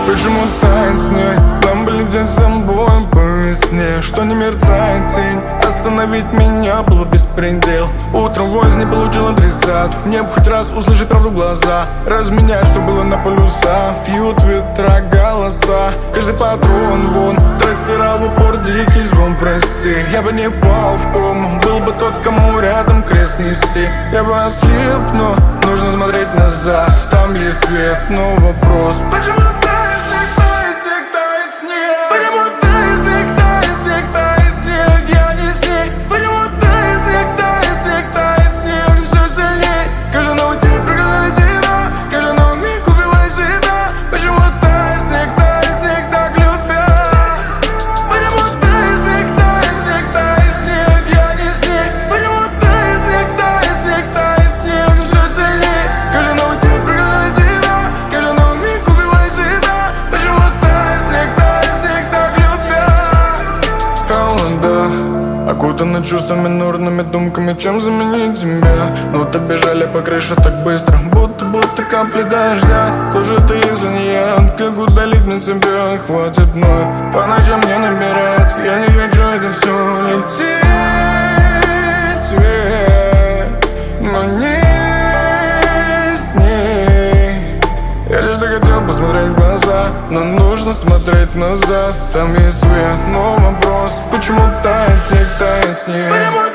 Почему тает снег? Нам бы лететь с тобой по весне. Что не мерцает тень? Остановить меня было беспредел. Утром войс не получил адресат. Небо хоть раз услышит правду в глаза. Разменять, что было на полюса. Фьют ветра голоса. Каждый патрон вон. Трассера в упор, дикий звон, прости. Я бы не пал в кому. Был бы тот, кому рядом крест нести. Я бы ослеп, но нужно смотреть назад. Там есть свет, но вопрос: почему тает снег, тает снег, тает снег? Почему тает снег, тает снег, тает снег? Я не снег. Почему тает снег, тает снег, тает снег? Все сильней. Каждый новый день проклинает тебя. Каждый новый миг убивает себя. Почему тает снег, так любя? Почему тает снег, тает снег? Я не снег. Почему тает снег, тает снег? Все сильней. Каждый новый день проклинает тебя. Каждый новый миг убивает себя. Почему тает снег, так любя? Холода окутаны чувствами, нурными думками, чем заменить тебя? Ну то бежали по крыше так быстро, будто капли дождя. Тоже ты из-за нее, как удалить на тебя? Хватит мной, по ночам не набирать. Я не хочу это все лететь вверх, но не с ней. Я лишь хотел посмотреть в глаза, но нужно смотреть назад. Там есть свет, но вопрос: почему тает снег, тает снег?